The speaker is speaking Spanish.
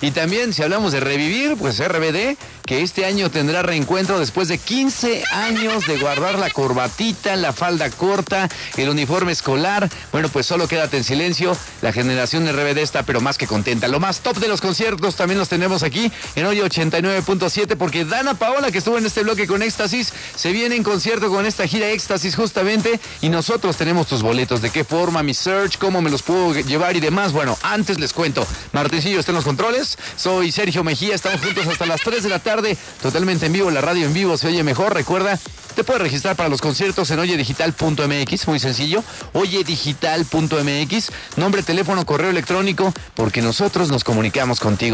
Y también, si hablamos de revivir, pues RBD, que este año tendrá reencuentro después de 15 años de guardar la corbatita, la falda corta, el uniforme escolar. Bueno, pues solo quédate en silencio. La generación RBD está pero más que contenta. Lo más top de los conciertos también los tenemos aquí en hoy 89.7, porque Dana Paola, que estuvo en este bloque con Éxtasis, se viene en concierto con esta gira Éxtasis justamente, y nosotros tenemos tus boletos. ¿De qué forma? Mi search, cómo me los puedo llevar y demás. Bueno, antes les cuento. Martincillo está en los controles. Soy Sergio Mejía. Estamos juntos hasta las 3 de la tarde. Totalmente en vivo. La radio en vivo se oye mejor. Recuerda, te puedes registrar para los conciertos en oyedigital.mx. Muy sencillo. Oyedigital.mx. Nombre, teléfono, correo electrónico, porque nosotros nos comunicamos contigo.